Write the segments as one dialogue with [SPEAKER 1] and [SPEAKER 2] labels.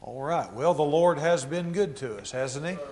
[SPEAKER 1] All right. Well, the Lord has been good to us, hasn't He?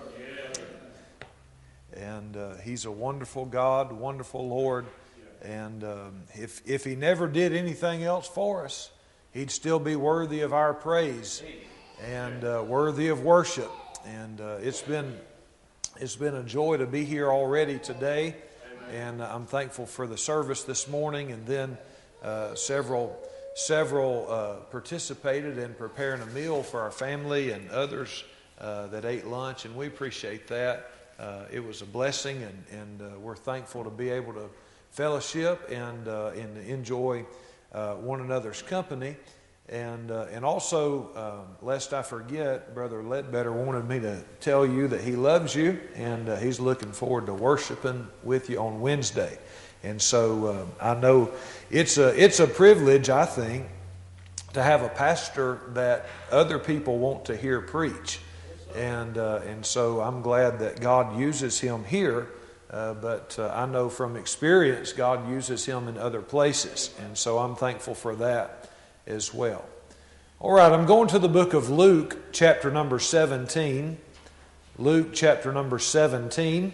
[SPEAKER 1] And He's a wonderful God, wonderful Lord. And if He never did anything else for us, He'd still be worthy of our praise and worthy of worship. And it's been a joy to be here already today. And I'm thankful for the service this morning, and then several participated in preparing a meal for our family and others that ate lunch, and we appreciate that. It was a blessing, and we're thankful to be able to fellowship and enjoy one another's company. And also, lest I forget, Brother Ledbetter wanted me to tell you that he loves you, and he's looking forward to worshiping with you on Wednesday. And so I know it's a privilege, I think, to have a pastor that other people want to hear preach. And so I'm glad that God uses him here, but I know from experience God uses him in other places. And so I'm thankful for that as well. All right, I'm going to the book of Luke, chapter number 17. Luke, chapter number 17.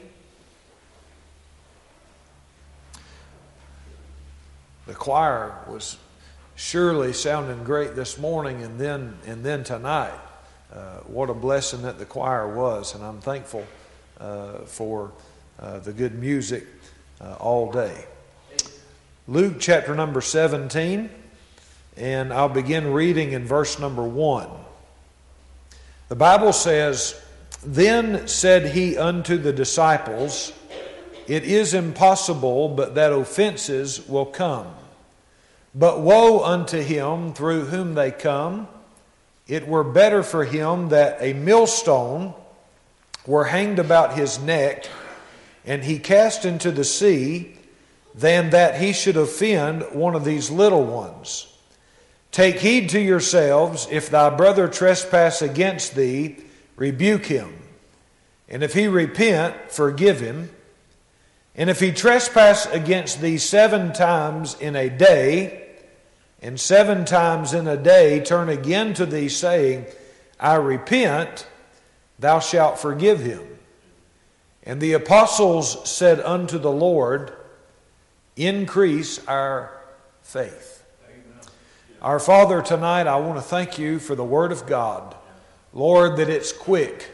[SPEAKER 1] The choir was surely sounding great this morning and then tonight. What a blessing that the choir was, and I'm thankful for the good music all day. Luke chapter number 17, and I'll begin reading in verse number 1. The Bible says, "Then said he unto the disciples, It is impossible but that offenses will come. But woe unto him through whom they come. It were better for him that a millstone were hanged about his neck, and he cast into the sea, than that he should offend one of these little ones. Take heed to yourselves, if thy brother trespass against thee, rebuke him. And if he repent, forgive him. And if he trespass against thee 7 times in a day, and 7 times in a day turn again to thee, saying, I repent, thou shalt forgive him. And the apostles said unto the Lord, Increase our faith." Our Father, tonight I want to thank you for the Word of God. Lord, that it's quick,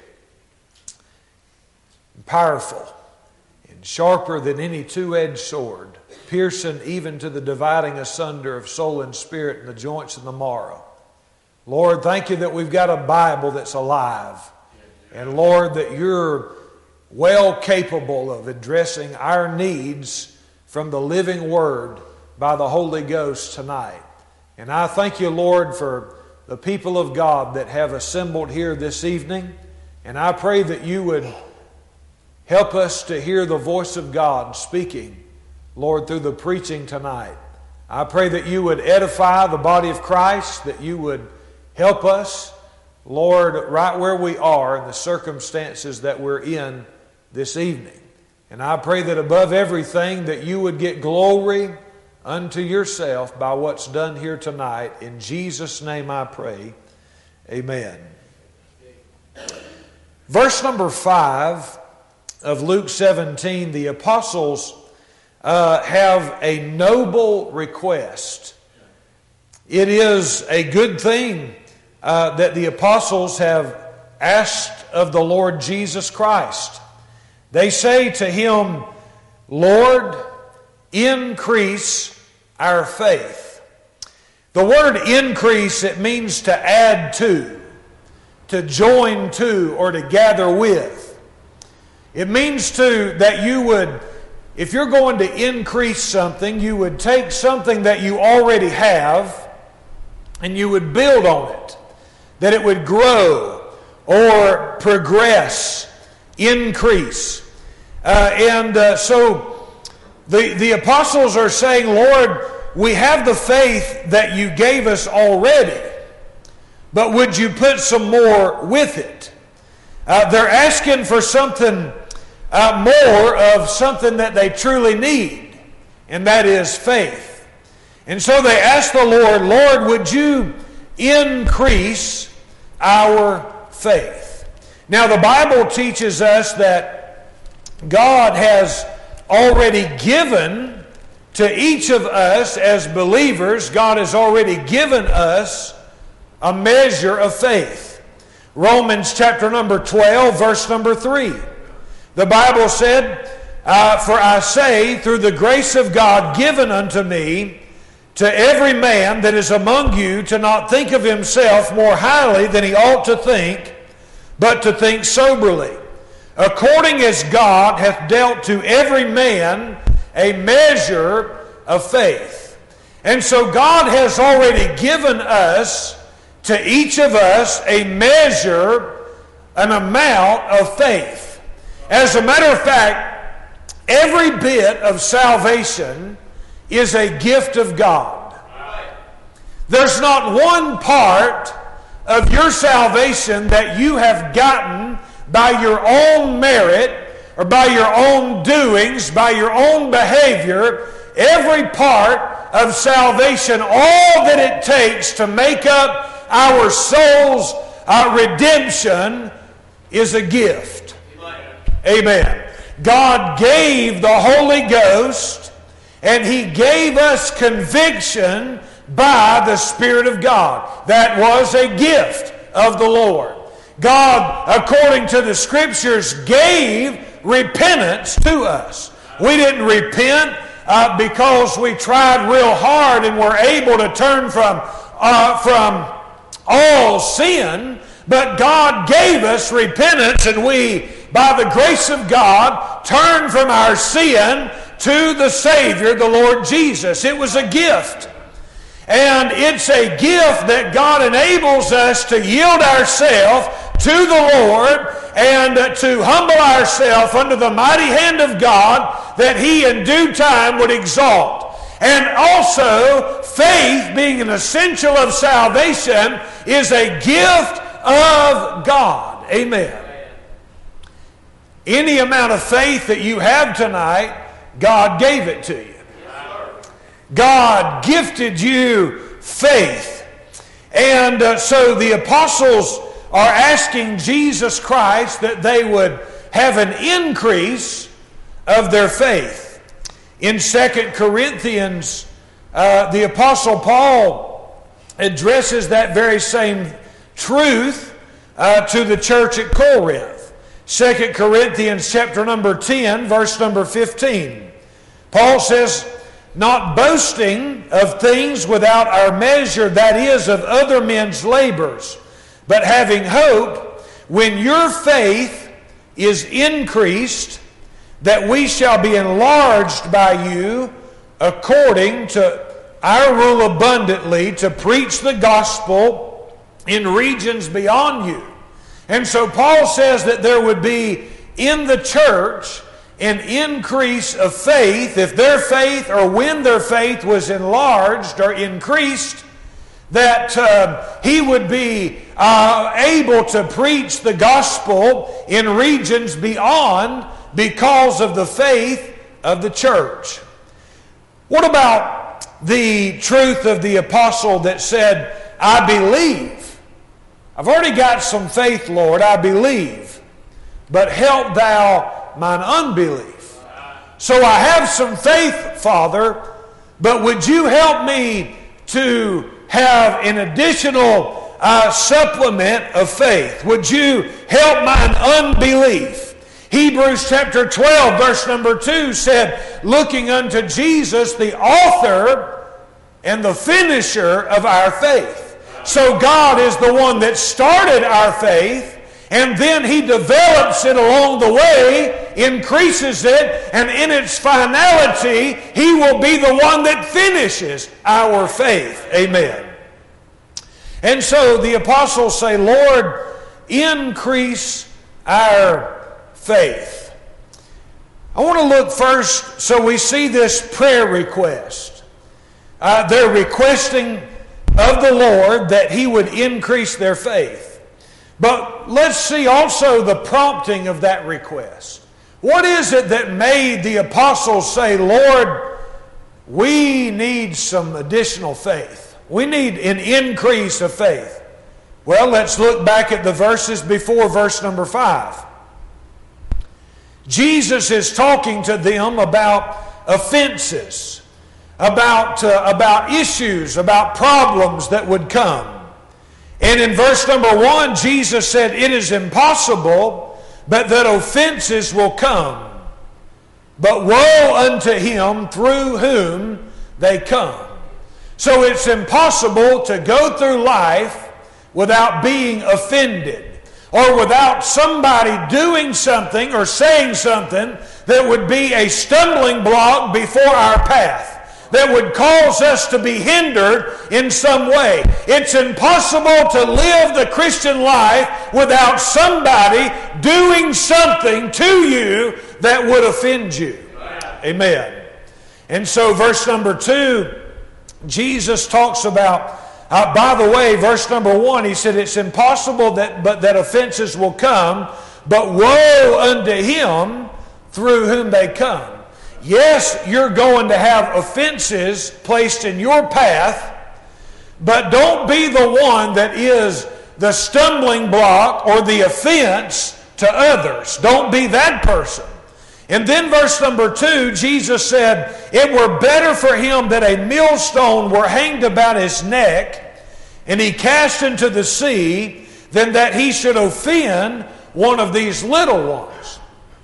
[SPEAKER 1] and powerful, and sharper than any two-edged sword, piercing even to the dividing asunder of soul and spirit and the joints and the marrow. Lord, thank you that we've got a Bible that's alive. And Lord, that you're well capable of addressing our needs from the living Word by the Holy Ghost tonight. And I thank you, Lord, for the people of God that have assembled here this evening. And I pray that you would help us to hear the voice of God speaking, Lord, through the preaching tonight. I pray that you would edify the body of Christ, that you would help us, Lord, right where we are in the circumstances that we're in this evening. And I pray that above everything that you would get glory unto yourself by what's done here tonight. In Jesus' name I pray. Amen. Verse number 5 of Luke 17, the apostles have a noble request. It is a good thing that the apostles have asked of the Lord Jesus Christ. They say to him, Lord, increase our faith. The word increase, it means to add to join to, or to gather with. It means that you would, if you're going to increase something, you would take something that you already have and you would build on it. That it would grow or progress, increase. So the apostles are saying, Lord, we have the faith that you gave us already, but would you put some more with it? They're asking for something more of something that they truly need, and that is faith. And so they ask the Lord, Lord, would you increase our faith. Now, the Bible teaches us that God has already given to each of us as believers, God has already given us a measure of faith. Romans chapter number 12, verse number 3. The Bible said, "For I say, through the grace of God given unto me, to every man that is among you to not think of himself more highly than he ought to think, but to think soberly, according as God hath dealt to every man a measure of faith." And so God has already given us, to each of us, a measure, an amount of faith. As a matter of fact, every bit of salvation is a gift of God. There's not one part of your salvation that you have gotten by your own merit or by your own doings, by your own behavior. Every part of salvation, all that it takes to make up our soul's redemption, is a gift. Amen. God gave the Holy Ghost, and He gave us conviction by the Spirit of God. That was a gift of the Lord. God, according to the Scriptures, gave repentance to us. We didn't repent because we tried real hard and were able to turn from all sin, but God gave us repentance, and we, by the grace of God, turned from our sin to the Savior, the Lord Jesus. It was a gift. And it's a gift that God enables us to yield ourselves to the Lord and to humble ourselves under the mighty hand of God, that He in due time would exalt. And also, faith, being an essential of salvation, is a gift of God. Amen. Any amount of faith that you have tonight, God gave it to you. God gifted you faith. And so the apostles are asking Jesus Christ that they would have an increase of their faith. In 2 Corinthians, the Apostle Paul addresses that very same truth to the church at Corinth. 2 Corinthians chapter number 10, verse number 15. Paul says, "Not boasting of things without our measure, that is, of other men's labors, but having hope, when your faith is increased, that we shall be enlarged by you, according to our rule abundantly, to preach the gospel in regions beyond you." And so Paul says that there would be in the church an increase of faith. If their faith, or when their faith was enlarged or increased, that he would be able to preach the gospel in regions beyond because of the faith of the church. What about the truth of the apostle that said, "I believe. I've already got some faith, Lord, I believe. But help thou mine unbelief. So I have some faith, Father, but would you help me to have an additional supplement of faith? Would you help mine unbelief?" Hebrews chapter 12, verse number 2 said, "Looking unto Jesus, the author and the finisher of our faith." So God is the one that started our faith, and then He develops it along the way, increases it, and in its finality, He will be the one that finishes our faith. Amen. And so the apostles say, "Lord, increase our faith." I want to look first, so we see this prayer request. They're requesting of the Lord that He would increase their faith. But let's see also the prompting of that request. What is it that made the apostles say, "Lord, we need some additional faith. We need an increase of faith"? Well, let's look back at the verses before verse number 5. Jesus is talking to them about offenses, about issues, about problems that would come. And in verse number 1, Jesus said, "It is impossible, but that offenses will come. But woe unto him through whom they come." So it's impossible to go through life without being offended, or without somebody doing something or saying something that would be a stumbling block before our path, that would cause us to be hindered in some way. It's impossible to live the Christian life without somebody doing something to you that would offend you. Amen. And so verse number 2, Jesus talks about, by the way, verse number 1, he said, "It's impossible that offenses will come, but woe unto him through whom they come." Yes, you're going to have offenses placed in your path, but don't be the one that is the stumbling block or the offense to others. Don't be that person. And then verse number 2, Jesus said, "It were better for him that a millstone were hanged about his neck, and he cast into the sea, than that he should offend one of these little ones."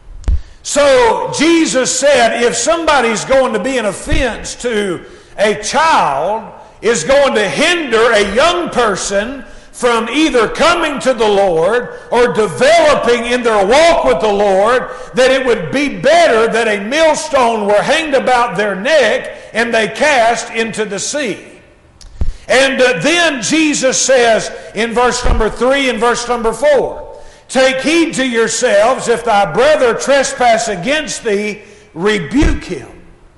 [SPEAKER 1] So Jesus said, if somebody's going to be an offense to a child, is going to hinder a young person from either coming to the Lord or developing in their walk with the Lord, that it would be better that a millstone were hanged about their neck and they cast into the sea. And then Jesus says in verse number 3 and verse number 4, "Take heed to yourselves, if thy brother trespass against thee, rebuke him."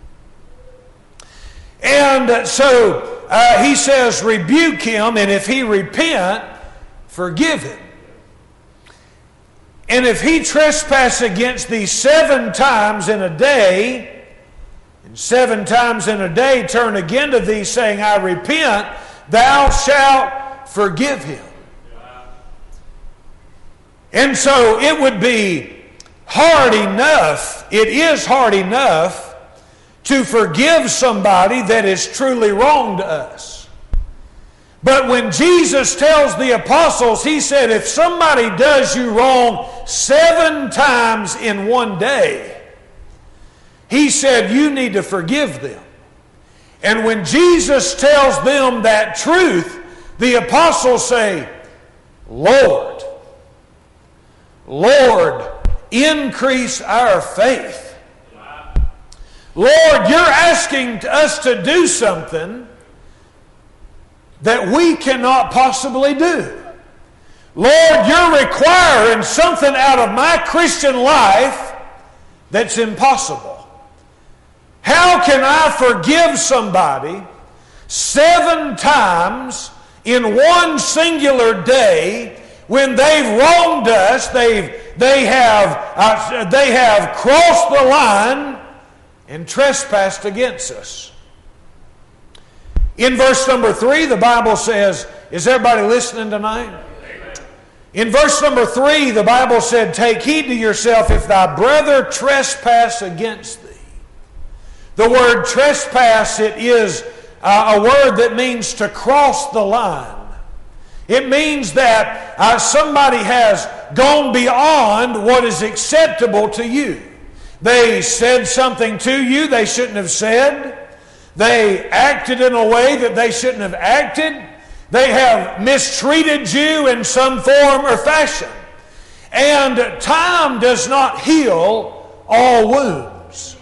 [SPEAKER 1] And so he says, rebuke him, and if he repent, forgive him. And if he trespass against thee 7 times in a day, and 7 times in a day turn again to thee, saying, "I repent," thou shalt forgive him. And so it would be hard enough, it is hard enough, to forgive somebody that is truly wrong to us. But when Jesus tells the apostles, he said, if somebody does you wrong 7 times in one day, he said, you need to forgive them. And when Jesus tells them that truth, the apostles say, Lord, increase our faith. Lord, you're asking us to do something that we cannot possibly do. Lord, you're requiring something out of my Christian life that's impossible. How can I forgive somebody 7 times in one singular day when they've wronged us, they have crossed the line and trespassed against us? In verse number 3, the Bible says, is everybody listening tonight? Amen. In verse number 3, the Bible said, take heed to yourself if thy brother trespass against thee. The word trespass, it is a word that means to cross the line. It means that somebody has gone beyond what is acceptable to you. They said something to you they shouldn't have said. They acted in a way that they shouldn't have acted. They have mistreated you in some form or fashion. And time does not heal all wounds.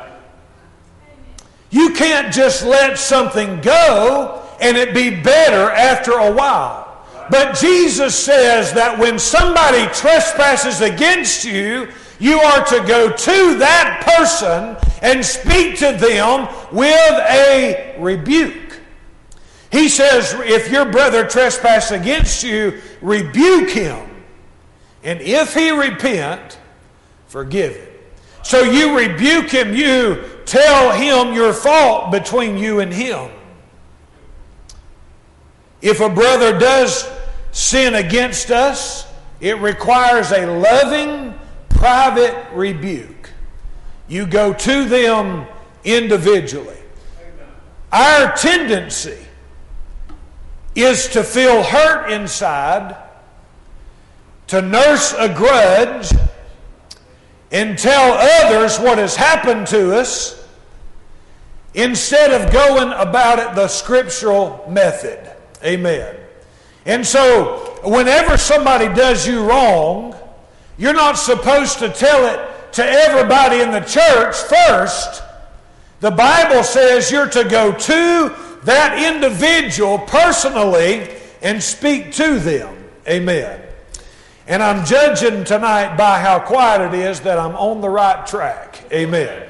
[SPEAKER 1] You can't just let something go and it be better after a while. But Jesus says that when somebody trespasses against you, you are to go to that person and speak to them with a rebuke. He says, if your brother trespass against you, rebuke him. And if he repent, forgive him. So you rebuke him, you tell him your fault between you and him. If a brother does sin against us, it requires a loving, private rebuke. You go to them individually. Our tendency is to feel hurt inside, to nurse a grudge, and tell others what has happened to us instead of going about it the scriptural method. Amen. And so, whenever somebody does you wrong, you're not supposed to tell it to everybody in the church first. The Bible says you're to go to that individual personally and speak to them. Amen. And I'm judging tonight by how quiet it is that I'm on the right track. Amen.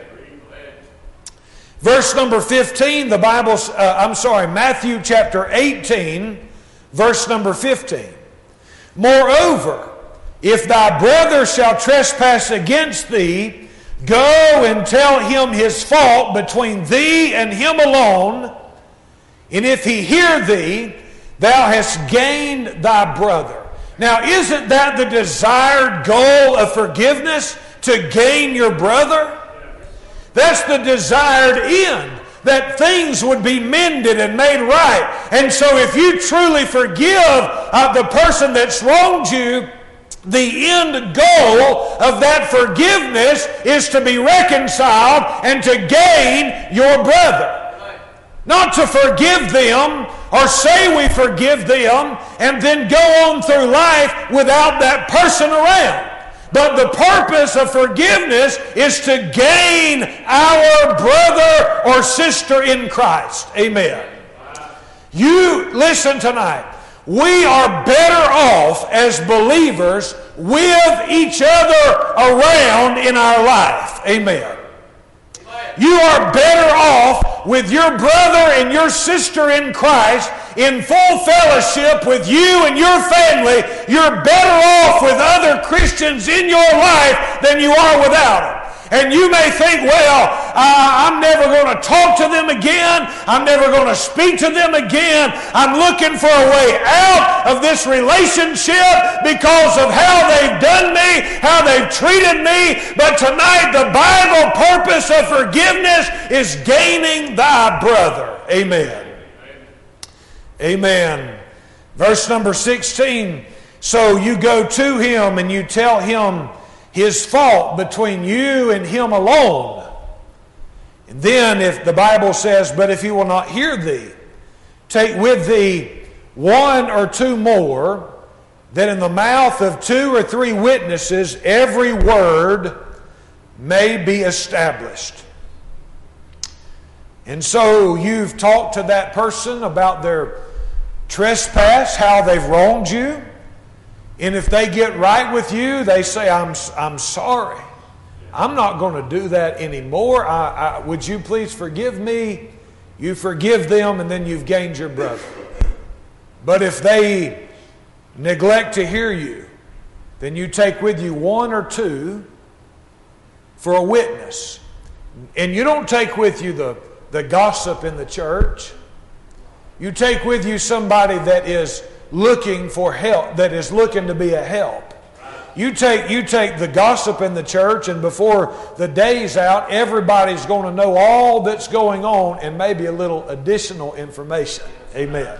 [SPEAKER 1] Verse number 15, Matthew chapter 18, verse number 15. Moreover, if thy brother shall trespass against thee, go and tell him his fault between thee and him alone. And if he hear thee, thou hast gained thy brother. Now, isn't that the desired goal of forgiveness? To gain your brother? That's the desired end, that things would be mended and made right. And so if you truly forgive the person that's wronged you, the end goal of that forgiveness is to be reconciled and to gain your brother. Not to forgive them or say we forgive them and then go on through life without that person around. But the purpose of forgiveness is to gain our brother or sister in Christ. Amen. You listen tonight. We are better off as believers with each other around in our life. Amen. You are better off with your brother and your sister in Christ in full fellowship with you and your family. You're better off with other Christians in your life than you are without them. And you may think, well, I'm never going to talk to them again. I'm never going to speak to them again. I'm looking for a way out of this relationship because of how they've done me, how they've treated me. But tonight, the Bible purpose of forgiveness is gaining thy brother. Amen. Amen. Verse number 16. So you go to him and you tell him his fault between you and him alone. And then if the Bible says, but if he will not hear thee, take with thee one or two more, that in the mouth of 2 or 3 witnesses every word may be established. And so you've talked to that person about their trespass, how they've wronged you. And if they get right with you, they say, I'm sorry. I'm not going to do that anymore. Would you please forgive me? You forgive them, and then you've gained your brother. But if they neglect to hear you, then you take with you 1 or 2 for a witness. And you don't take with you the gossip in the church. You take with you somebody that is looking for help, that is looking to be a help. You take the gossip in the church, and before the day's out, everybody's going to know all that's going on and maybe a little additional information. Amen.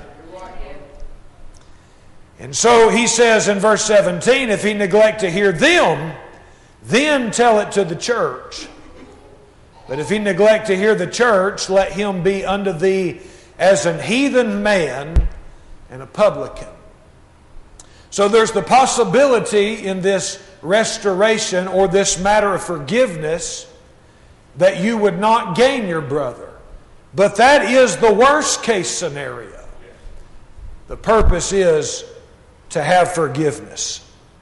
[SPEAKER 1] And so he says in verse 17, if he neglect to hear them, then tell it to the church. But if he neglect to hear the church, let him be unto thee as an heathen man and a publican. So there's the possibility in this restoration or this matter of forgiveness that you would not gain your brother. But that is the worst case scenario. The purpose is to have forgiveness.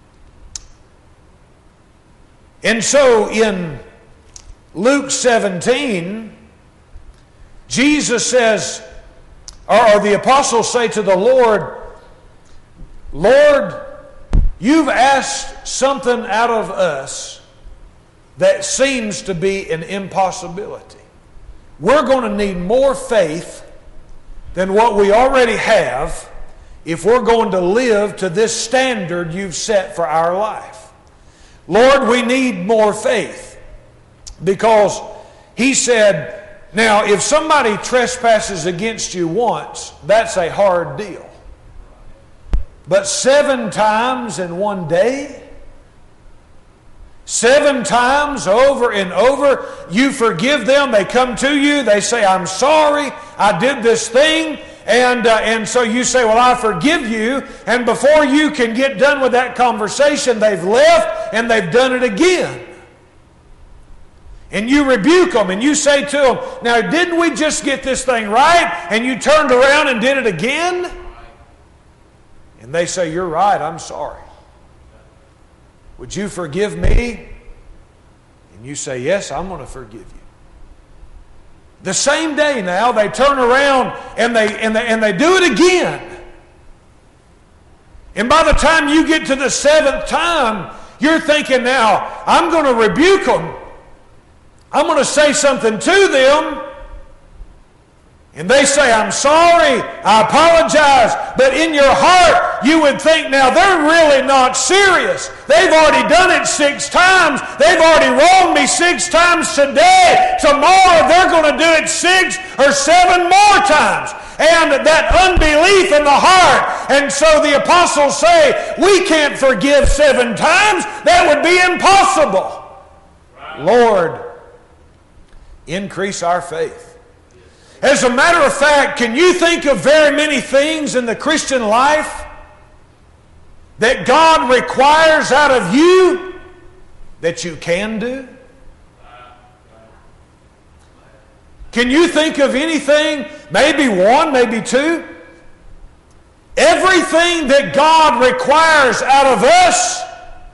[SPEAKER 1] And so in Luke 17, Jesus says, or the apostles say to the Lord, Lord, you've asked something out of us that seems to be an impossibility. We're going to need more faith than what we already have if we're going to live to this standard you've set for our life. Lord, we need more faith. Because He said, now if somebody trespasses against you once, that's a hard deal. But 7 times in one day, 7 times over and over, you forgive them. They come to you. They say, I'm sorry. I did this thing. And so you say, well, I forgive you. And before you can get done with that conversation, they've left and they've done it again. And you rebuke them and you say to them, now didn't we just get this thing right? And you turned around and did it again? And they say, you're right, I'm sorry. Would you forgive me? And you say, yes, I'm going to forgive you. The same day now, they turn around and they do it again. And by the time you get to the 7th time, you're thinking, now, I'm going to rebuke them. I'm going to say something to them. And they say, I'm sorry, I apologize. But in your heart, you would think, now they're really not serious. They've already done it 6 times. They've already wronged me 6 times today. Tomorrow they're going to do it 6 or 7 more times. And that unbelief in the heart. And so the apostles say, we can't forgive 7 times. That would be impossible. Right. Lord, increase our faith. As a matter of fact, can you think of very many things in the Christian life that God requires out of you that you can do? Can you think of anything, maybe 1, maybe 2? Everything that God requires out of us,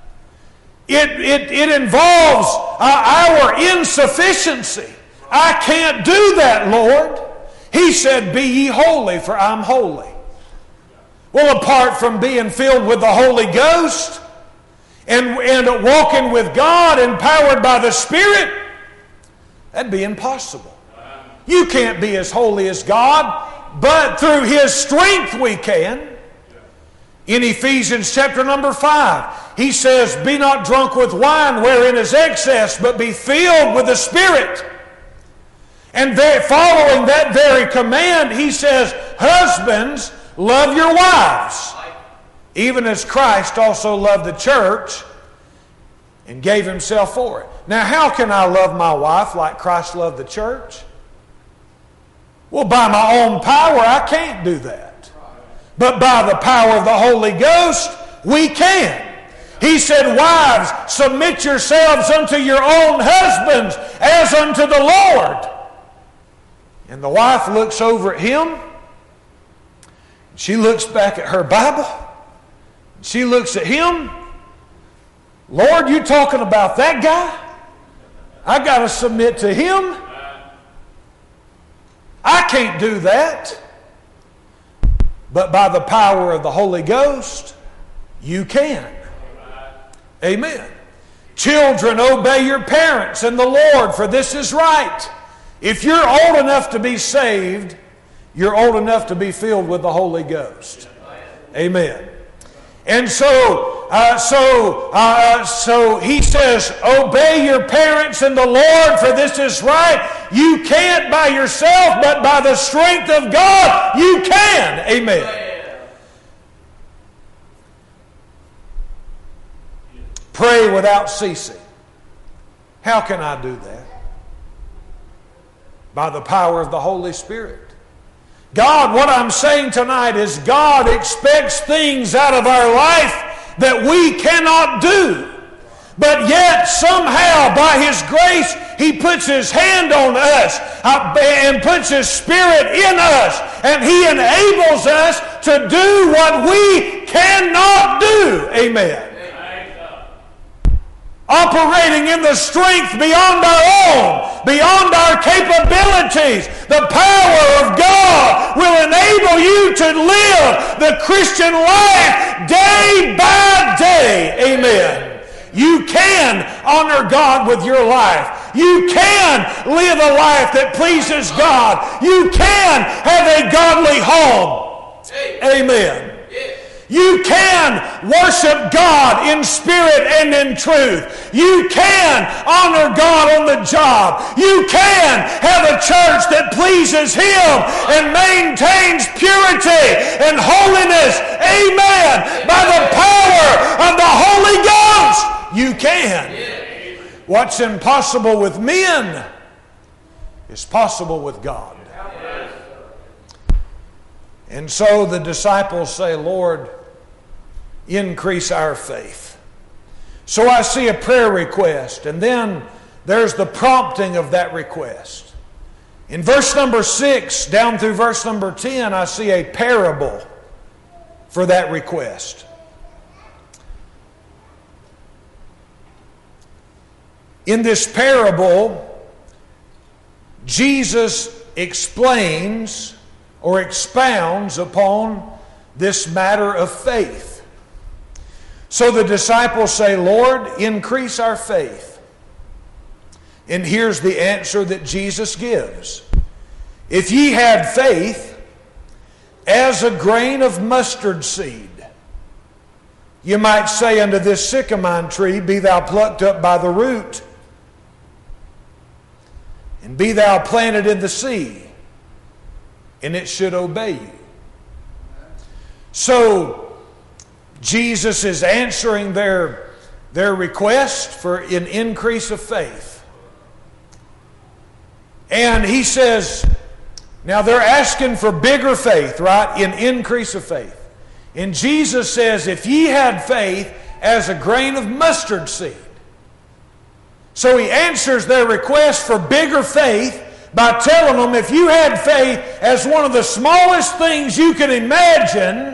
[SPEAKER 1] it involves our insufficiency. I can't do that, Lord. He said, be ye holy, for I'm holy. Well, apart from being filled with the Holy Ghost and walking with God, empowered by the Spirit, that'd be impossible. You can't be as holy as God, but through His strength we can. In Ephesians chapter number 5, he says, be not drunk with wine wherein is excess, but be filled with the Spirit. And following that very command, he says, husbands, love your wives, even as Christ also loved the church and gave Himself for it. Now, how can I love my wife like Christ loved the church? Well, by my own power, I can't do that. But by the power of the Holy Ghost, we can. He said, wives, submit yourselves unto your own husbands as unto the Lord. And the wife looks over at him. She looks back at her Bible. She looks at him. Lord, you talking about that guy? I got to submit to him. I can't do that. But by the power of the Holy Ghost, you can. Amen. Children, obey your parents in the Lord, for this is right. If you're old enough to be saved, you're old enough to be filled with the Holy Ghost. Amen. And so he says, obey your parents in the Lord, for this is right. You can't by yourself, but by the strength of God, you can. Amen. Pray without ceasing. How can I do that? By the power of the Holy Spirit. God, what I'm saying tonight is God expects things out of our life that we cannot do. But yet somehow by His grace He puts His hand on us and puts His Spirit in us. And He enables us to do what we cannot do. Amen. Operating in the strength beyond our own, beyond our capabilities. The power of God will enable you to live the Christian life day by day. Amen. You can honor God with your life. You can live a life that pleases God. You can have a godly home. Amen. You can worship God in spirit and in truth. You can honor God on the job. You can have a church that pleases Him and maintains purity and holiness. Amen. By the power of the Holy Ghost, you can. What's impossible with men is possible with God. And so the disciples say, Lord, increase our faith. So I see a prayer request, and then there's the prompting of that request. In verse number 6 down through verse number 10, I see a parable for that request. In this parable, Jesus explains or expounds upon this matter of faith. So the disciples say, Lord, increase our faith. And here's the answer that Jesus gives. If ye had faith as a grain of mustard seed, you might say unto this sycamore tree, be thou plucked up by the root, and be thou planted in the sea, and it should obey you. So, Jesus is answering their request for an increase of faith. And He says, now they're asking for bigger faith, right? An increase of faith. And Jesus says, if ye had faith as a grain of mustard seed. So He answers their request for bigger faith by telling them, if you had faith as one of the smallest things you could imagine,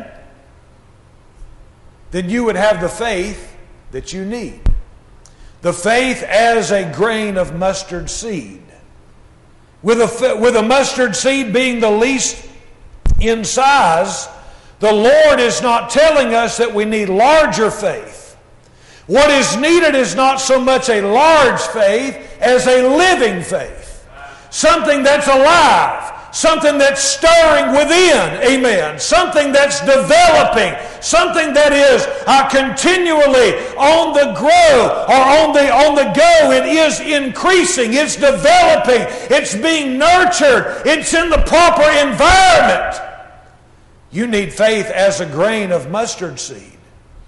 [SPEAKER 1] then you would have the faith that you need. The faith as a grain of mustard seed. With a mustard seed being the least in size, the Lord is not telling us that we need larger faith. What is needed is not so much a large faith as a living faith. Something that's alive. Something that's stirring within. Amen. Something that's developing. Something that is continually on the grow or on the go. It is increasing. It's developing. It's being nurtured. It's in the proper environment. You need faith as a grain of mustard seed.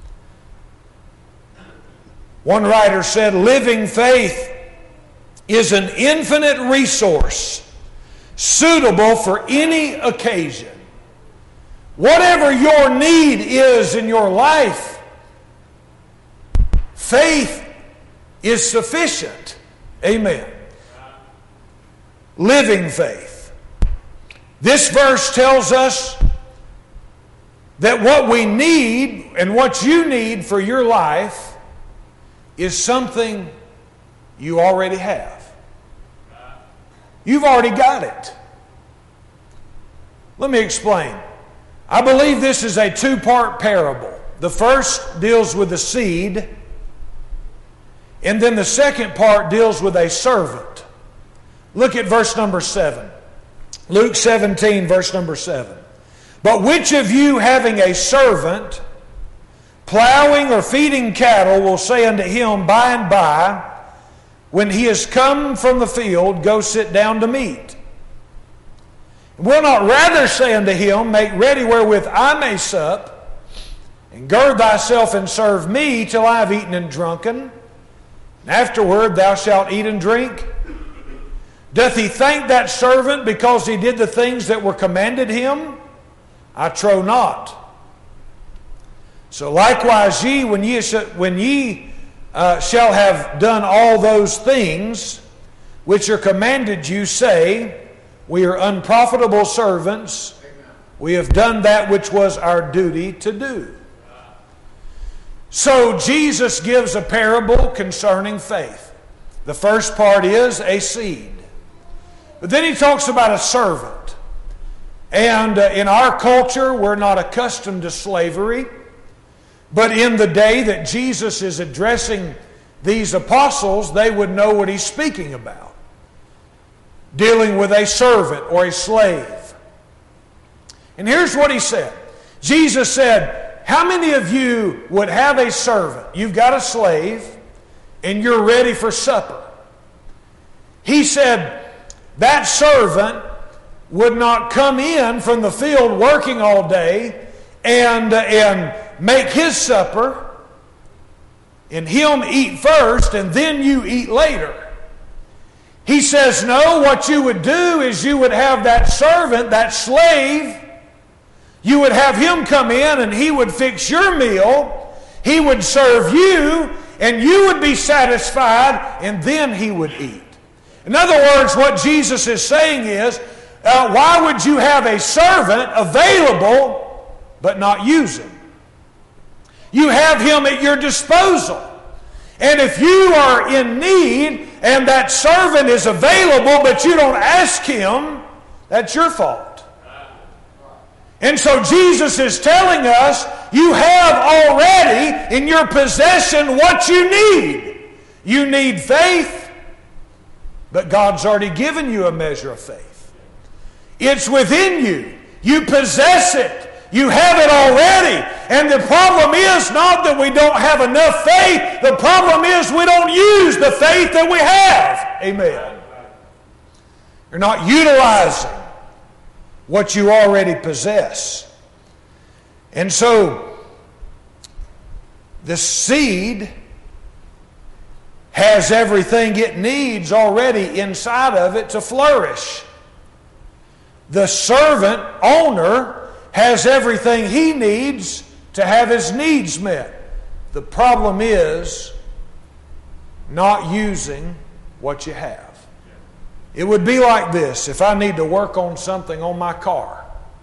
[SPEAKER 1] One writer said, living faith is an infinite resource suitable for any occasion. Whatever your need is in your life, faith is sufficient. Amen. Living faith. This verse tells us that what we need and what you need for your life is something you already have. You've already got it. Let me explain. I believe this is a two-part parable. The first deals with the seed, and then the second part deals with a servant. Look at verse number 7. Luke 17, verse number 7. But which of you, having a servant, plowing or feeding cattle, will say unto him by and by, when he is come from the field, go sit down to meat? Will not rather say unto him, make ready wherewith I may sup, and gird thyself and serve me till I have eaten and drunken, and afterward thou shalt eat and drink? Doth he thank that servant because he did the things that were commanded him? I trow not. So likewise ye, when ye shall have done all those things which are commanded you, say, we are unprofitable servants. We have done that which was our duty to do. So Jesus gives a parable concerning faith. The first part is a seed. But then He talks about a servant. And in our culture, we're not accustomed to slavery. But in the day that Jesus is addressing these apostles, they would know what He's speaking about. Dealing with a servant or a slave. And here's what He said. Jesus said, how many of you would have a servant? You've got a slave and you're ready for supper. He said that servant would not come in from the field working all day and make his supper and him eat first and then you eat later. He says, no, what you would do is you would have that servant, that slave, you would have him come in and he would fix your meal, he would serve you, and you would be satisfied, and then he would eat. In other words, what Jesus is saying is, why would you have a servant available but not use him? You have him at your disposal. And if you are in need and that servant is available but you don't ask him, that's your fault. And so Jesus is telling us, you have already in your possession what you need. You need faith, but God's already given you a measure of faith. It's within you. You possess it. You have it already. And the problem is not that we don't have enough faith. The problem is we don't use the faith that we have. Amen. You're not utilizing what you already possess. And so, the seed has everything it needs already inside of it to flourish. The servant owner has everything he needs to have his needs met. The problem is not using what you have. It would be like this if I need to work on something on my car.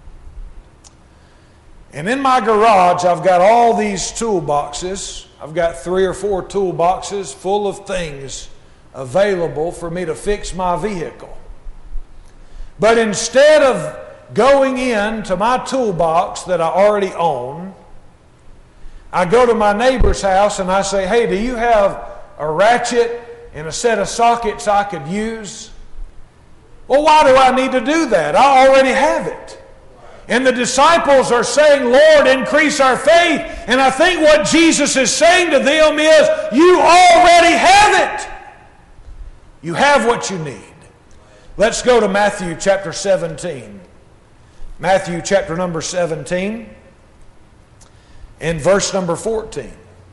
[SPEAKER 1] And in my garage, I've got all these toolboxes. I've got 3 or 4 toolboxes full of things available for me to fix my vehicle. But instead of going into my toolbox that I already own, I go to my neighbor's house and I say, hey, do you have a ratchet and a set of sockets I could use? Well, why do I need to do that? I already have it. And the disciples are saying, Lord, increase our faith. And I think what Jesus is saying to them is, you already have it. You have what you need. Let's go to Matthew chapter 17. Matthew chapter number 17 and verse number 14.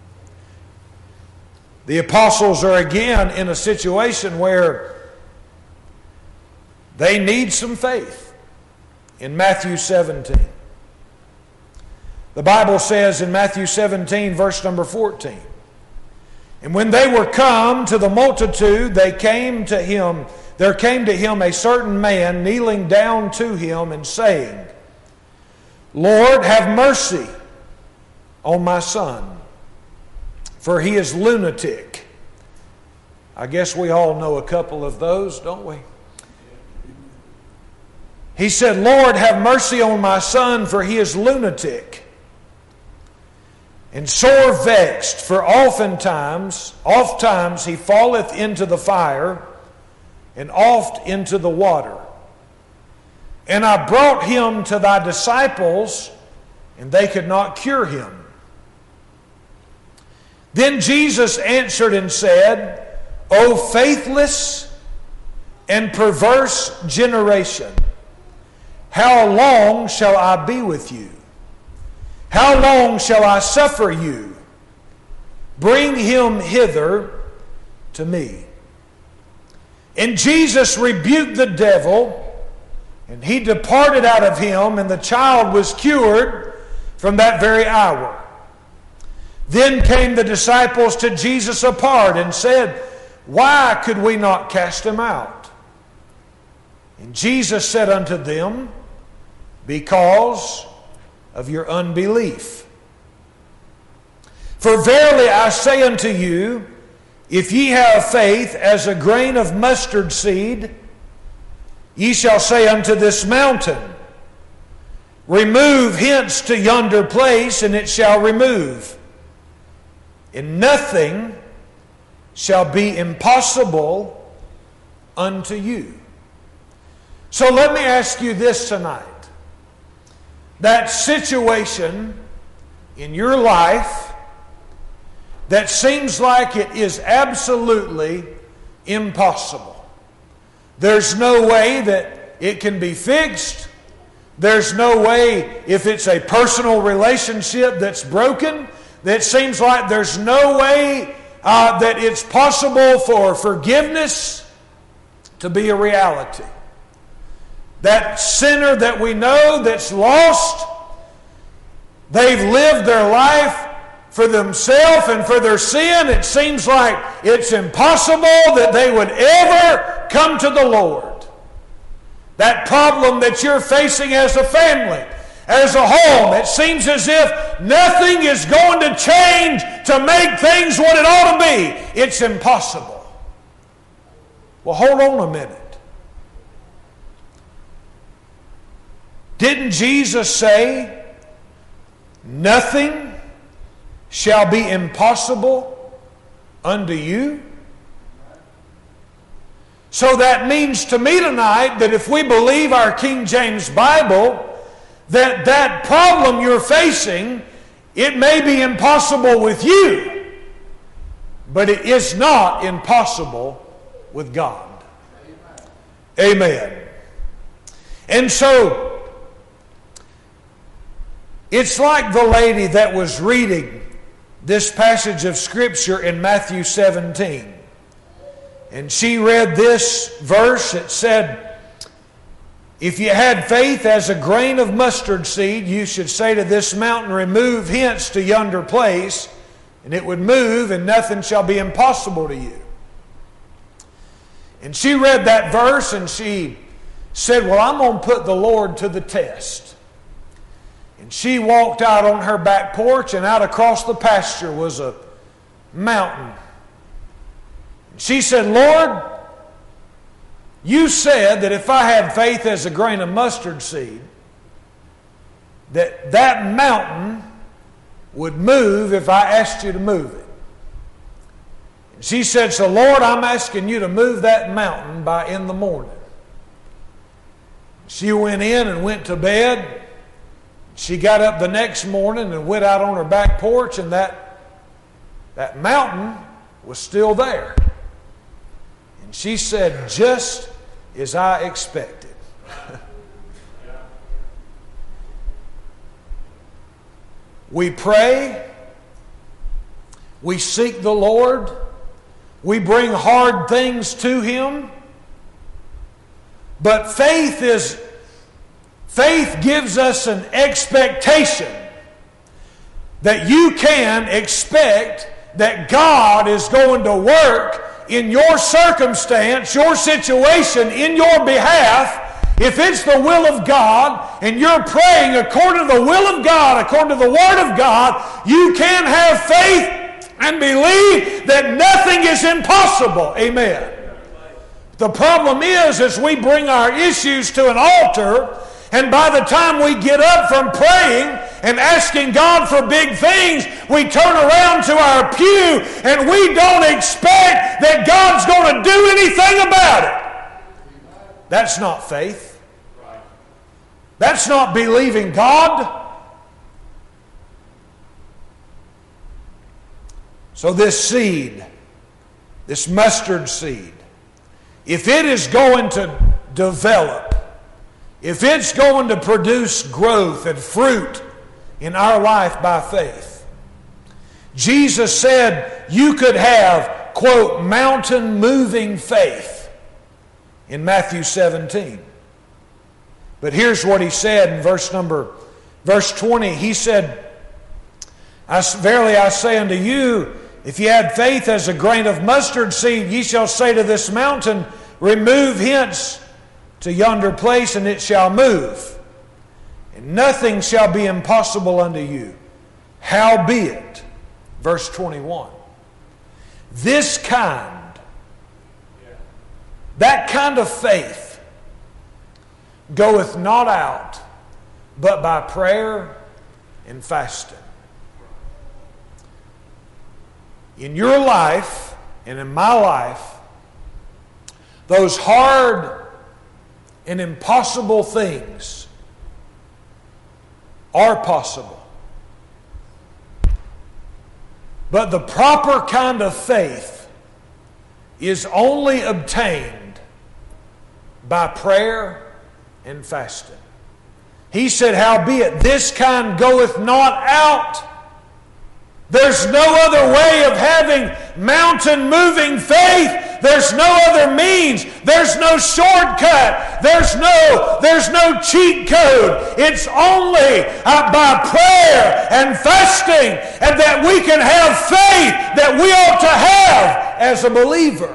[SPEAKER 1] The apostles are again in a situation where they need some faith. In Matthew 17. The Bible says in Matthew 17 verse number 14. And when they were come to the multitude, there came to him a certain man kneeling down to him and saying, Lord, have mercy on my son, for he is lunatic. I guess we all know a couple of those, don't we? He said, Lord, have mercy on my son, for he is lunatic, and sore vexed, for ofttimes he falleth into the fire, and oft into the water. And I brought him to thy disciples, and they could not cure him. Then Jesus answered and said, O faithless and perverse generation, how long shall I be with you? How long shall I suffer you? Bring him hither to me. And Jesus rebuked the devil, and he departed out of him, and the child was cured from that very hour. Then came the disciples to Jesus apart and said, Why could we not cast him out? And Jesus said unto them, Because of your unbelief. For verily I say unto you, if ye have faith as a grain of mustard seed, ye shall say unto this mountain, Remove hence to yonder place, and it shall remove. And nothing shall be impossible unto you. So let me ask you this tonight. That situation in your life that seems like it is absolutely impossible? There's no way that it can be fixed. There's no way, if it's a personal relationship that's broken, that seems like there's no way that it's possible for forgiveness to be a reality. That sinner that we know that's lost, they've lived their life for themselves and for their sin. It seems like it's impossible that they would ever come to the Lord. That problem that you're facing as a family, as a home, it seems as if nothing is going to change to make things what it ought to be. It's impossible. Well, hold on a minute. Didn't Jesus say, nothing shall be impossible unto you? So that means to me tonight that if we believe our King James Bible, that problem you're facing, it may be impossible with you, but it is not impossible with God. Amen. And so, it's like the lady that was reading this passage of Scripture in Matthew 17. And she read this verse. It said, if you had faith as a grain of mustard seed, you should say to this mountain, remove hence to yonder place, and it would move, and nothing shall be impossible to you. And she read that verse, and she said, well, I'm going to put the Lord to the test. And she walked out on her back porch, and out across the pasture was a mountain. She said, Lord, you said that if I had faith as a grain of mustard seed, that mountain would move if I asked you to move it. And she said, so Lord, I'm asking you to move that mountain by in the morning. She went in and went to bed. She got up the next morning and went out on her back porch, and that mountain was still there. And she said, just as I expected. We pray, we seek the Lord, we bring hard things to Him, but faith gives us an expectation that you can expect that God is going to work in your circumstance, your situation, in your behalf. If it's the will of God and you're praying according to the will of God, according to the Word of God, you can have faith and believe that nothing is impossible. Amen. The problem is we bring our issues to an altar, and by the time we get up from praying and asking God for big things, we turn around to our pew and we don't expect that God's going to do anything about it. That's not faith. That's not believing God. So this seed, this mustard seed, if it is going to develop, if it's going to produce growth and fruit in our life by faith, Jesus said you could have, quote, mountain moving faith in Matthew 17. But here's what He said in verse 20. He said, verily I say unto you, if ye had faith as a grain of mustard seed, ye shall say to this mountain, remove hence to yonder place, and it shall move. And nothing shall be impossible unto you. Howbeit, verse 21, that kind of faith goeth not out but by prayer and fasting. In your life and in my life, those hard and impossible things are possible But the proper kind of faith is only obtained by prayer and fasting. He said, howbeit this kind goeth not out. There's no other way of having mountain-moving faith. There's no other means. There's no shortcut. There's no cheat code. It's only by prayer and fasting, and that we can have faith that we ought to have as a believer.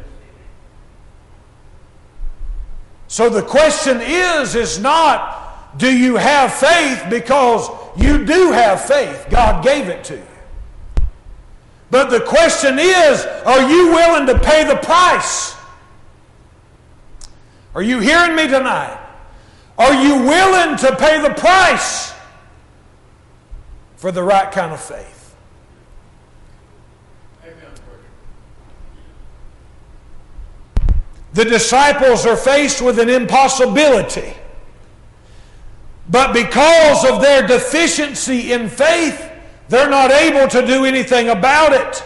[SPEAKER 1] So the question is not, do you have faith? Because you do have faith. God gave it to you. But the question is, are you willing to pay the price? Are you hearing me tonight? Are you willing to pay the price for the right kind of faith? The disciples are faced with an impossibility. But because of their deficiency in faith, they're not able to do anything about it.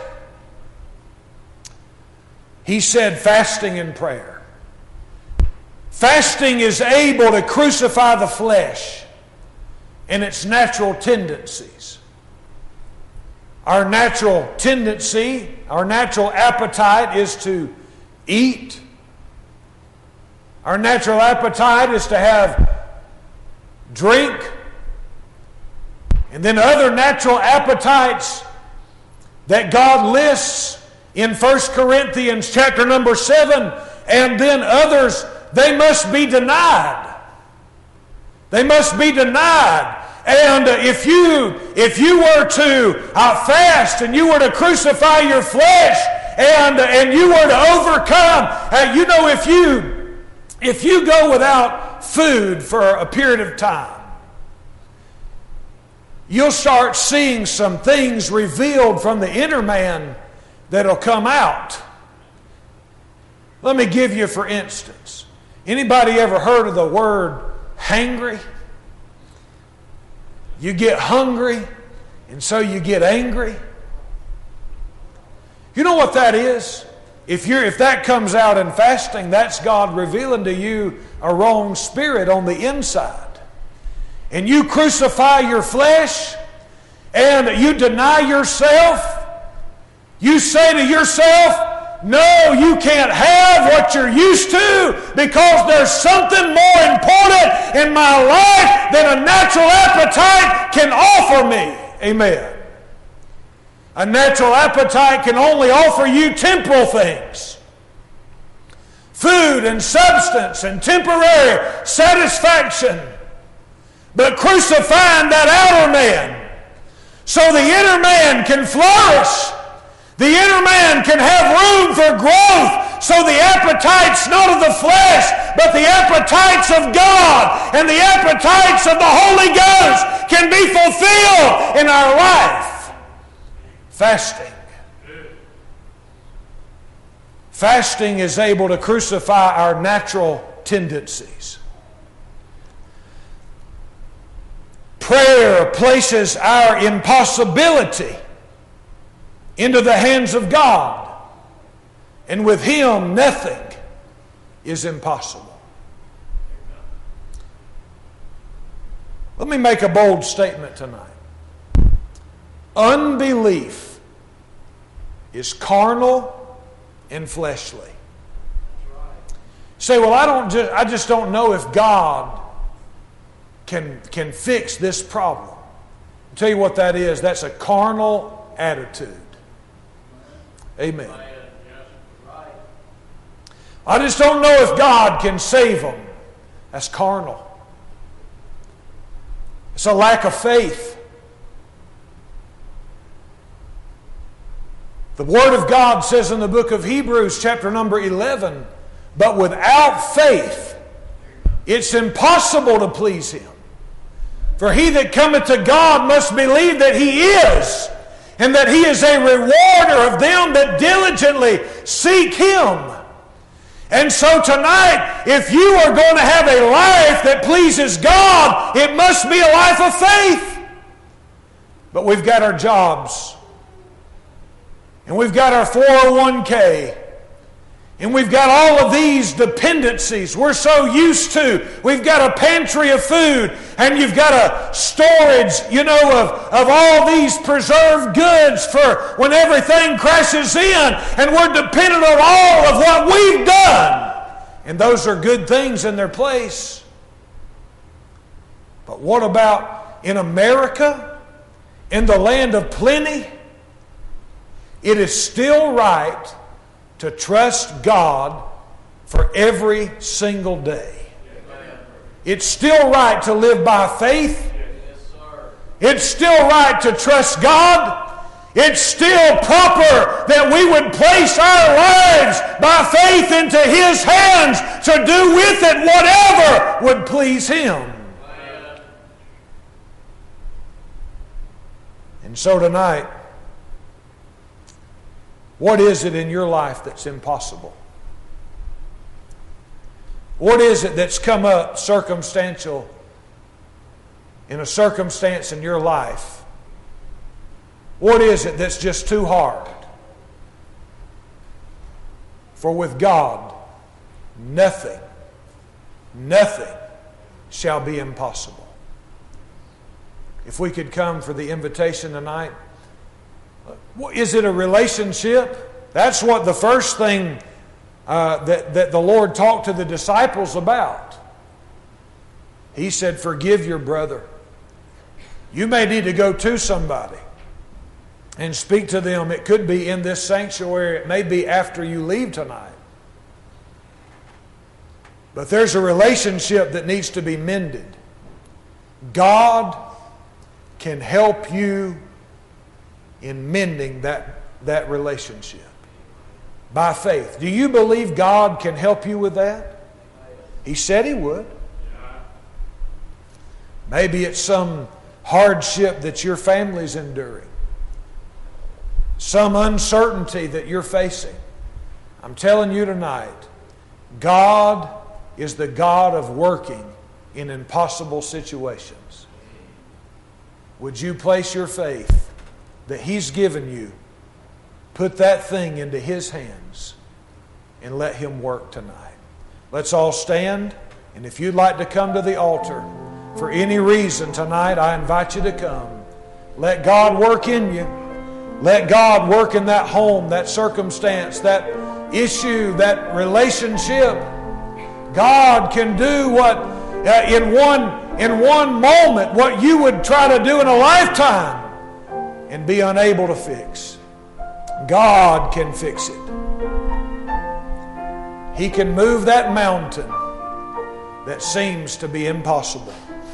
[SPEAKER 1] He said fasting and prayer. Fasting is able to crucify the flesh and its natural tendencies. Our natural tendency, our natural appetite is to eat. Our natural appetite is to have drink. And then other natural appetites that God lists in 1 Corinthians chapter number 7. And then others, they must be denied. They must be denied. And if you were to fast and you were to crucify your flesh and you were to overcome, if you go without food for a period of time, you'll start seeing some things revealed from the inner man that'll come out. Let me give you, for instance, anybody ever heard of the word hangry? You get hungry, and so you get angry. You know what that is? If that comes out in fasting, that's God revealing to you a wrong spirit on the inside. And you crucify your flesh, and you deny yourself. You say to yourself, no, you can't have what you're used to, because there's something more important in my life than a natural appetite can offer me. Amen. A natural appetite can only offer you temporal things. Food and substance and temporary satisfaction. But crucifying that outer man so the inner man can flourish. The inner man can have room for growth, so the appetites not of the flesh, but the appetites of God and the appetites of the Holy Ghost can be fulfilled in our life. Fasting. Fasting is able to crucify our natural tendencies. Prayer places our impossibility into the hands of God. And with Him, nothing is impossible. Let me make a bold statement tonight. Unbelief is carnal and fleshly. You say, well, I just don't know if God can fix this problem. I'll tell you what that is. That's a carnal attitude. Amen. I just don't know if God can save them. That's carnal. It's a lack of faith. The Word of God says in the book of Hebrews, chapter number 11, but without faith, it's impossible to please Him. For he that cometh to God must believe that He is, and that He is a rewarder of them that diligently seek Him. And so tonight, if you are going to have a life that pleases God, it must be a life of faith. But we've got our jobs. And we've got our 401k. And we've got all of these dependencies we're so used to. We've got a pantry of food, and you've got a storage, of all these preserved goods for when everything crashes in, and we're dependent on all of what we've done. And those are good things in their place. But what about in America, in the land of plenty? It is still right to trust God for every single day. It's still right to live by faith. It's still right to trust God. It's still proper that we would place our lives by faith into His hands to do with it whatever would please Him. And so tonight, what is it in your life that's impossible? What is it that's come up circumstantial in a circumstance in your life? What is it that's just too hard? For with God, nothing shall be impossible. If we could come for the invitation tonight. Is it a relationship? That's what the first thing that the Lord talked to the disciples about. He said, forgive your brother. You may need to go to somebody and speak to them. It could be in this sanctuary. It may be after you leave tonight. But there's a relationship that needs to be mended. God can help you in mending that relationship by faith. Do you believe God can help you with that? He said He would. Maybe it's some hardship that your family's enduring, some uncertainty that you're facing. I'm telling you tonight, God is the God of working in impossible situations. Would you place your faith that He's given you, put that thing into His hands and let Him work tonight? Let's all stand, and if you'd like to come to the altar for any reason tonight, I invite you to come. Let God work in you. Let God work in that home, that circumstance, that issue, that relationship. God can do what in one moment what you would try to do in a lifetime and be unable to fix. God can fix it. He can move that mountain that seems to be impossible.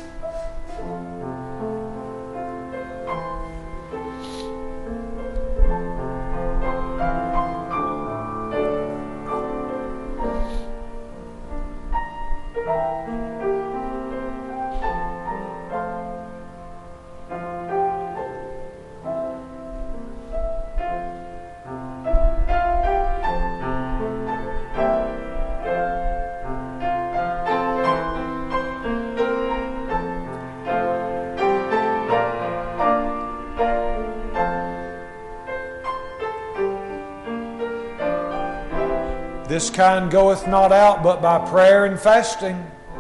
[SPEAKER 1] This kind goeth not out but by prayer and fasting.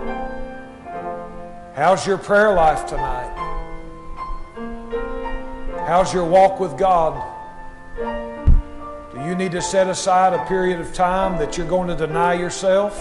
[SPEAKER 1] How's your prayer life tonight? How's your walk with God? Do you need to set aside a period of time that you're going to deny yourself?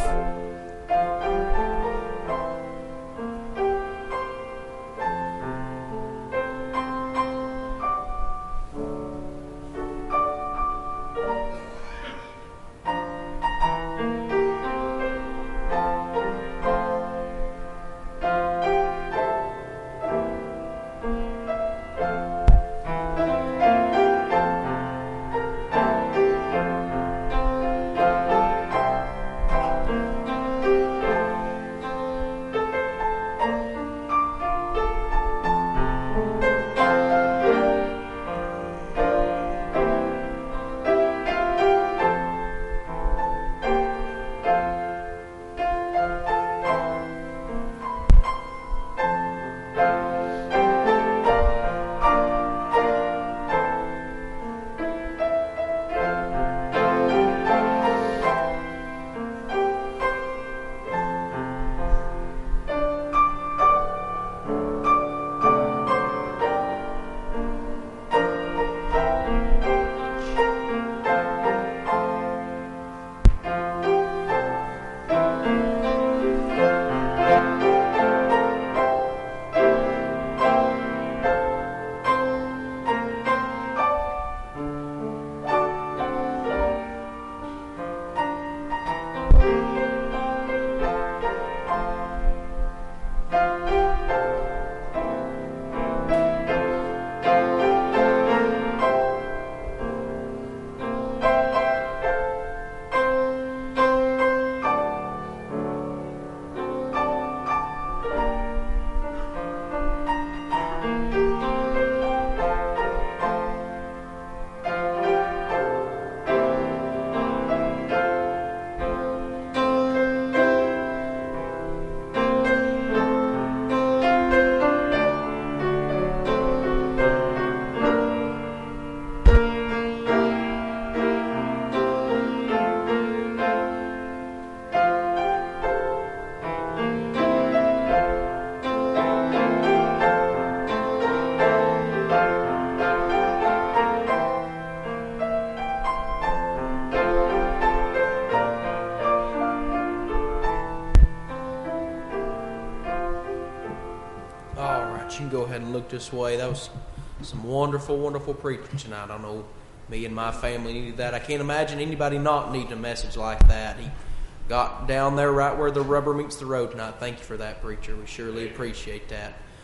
[SPEAKER 2] right, you can go ahead and look this way. That was some wonderful, wonderful preaching tonight. I know me and my family needed that. I can't imagine anybody not needing a message like that. He got down there right where the rubber meets the road tonight. Thank you for that, preacher. We surely appreciate that.